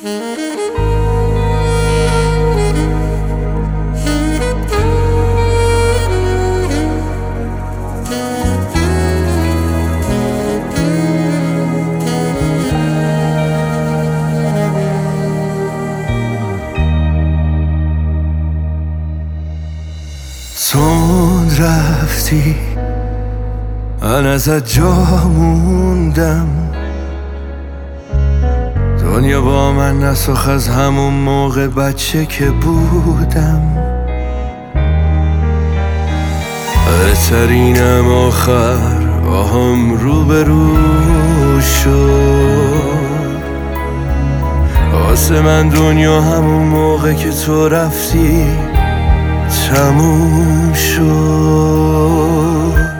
تند رفتی من ازت جا موندم، دنیا با من نساخت از همون موقع بچه که بودم. بهترینم آخر آهم رو به رو شد. واسه من دنیا همون موقع که تو رفتی تموم شد.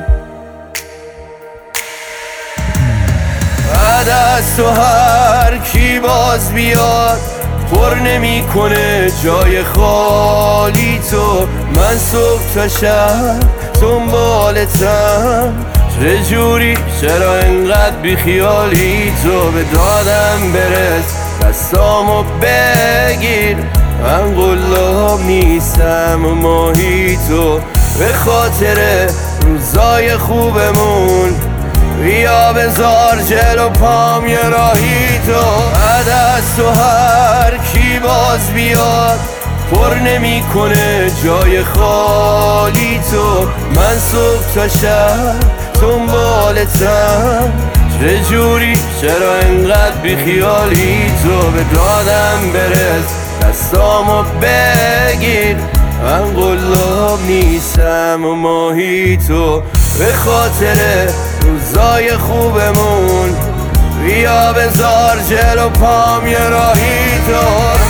بعد از تو هر کی باز بیاد پر نمی کنه جای خالی تو. من صبح تا شب دنبالتم، چجوری چرا انقدر بیخیالی تو؟ به دادم برس دستامو بگیر، من قلاب نیستم و ماهی تو. به خاطر روزای خوبمون بیا بذار جلو پام یه راهی تو. بعد از تو هر کی باز بیاد پر نمی کنه جای خالی تو. من صبح تا شب دنبالتم، چجوری چرا انقدر بیخیالی تو؟ به دادم برس دستامو بگیر، من قلاب نیستم و ماهی تو. به خاطر روزای خوبمون بیا بذار جلو پام یه راهی تو.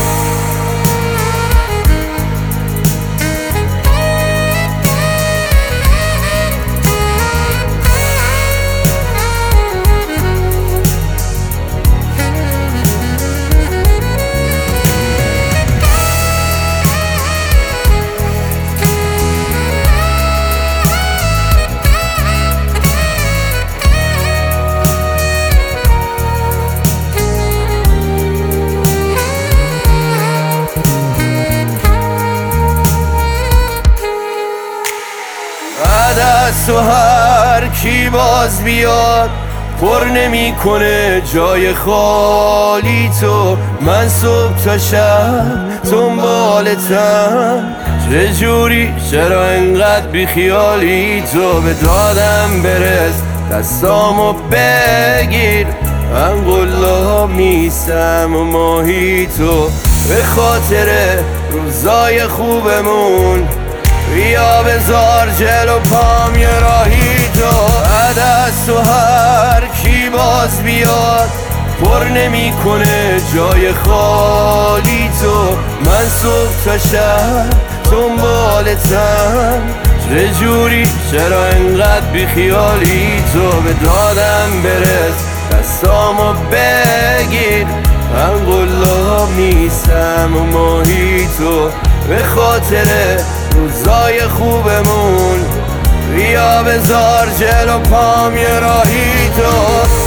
بعد از تو هر کی باز بیاد پر نمی کنه جای خالی تو. من صبح تا شب دنبالتم، چجوری چرا انقدر بیخیالی تو؟ به دادم برس دستامو بگیر، من قلاب نیستم و ماهی تو. به خاطر روزای خوبمون بیا بذار جلو پام یه راهی تو. بعد از تو هر کی باز بیاد پر نمی کنه جای خالی تو. من صبح تا شب دنبالتم، چجوری چرا انقدر بیخیالی تو؟ به دادم برس دستامو بگیر، من قلاب نیستم و ماهی تو. به خاطر روزای خوبمون بیا بذار جلو پام یه راهی تو.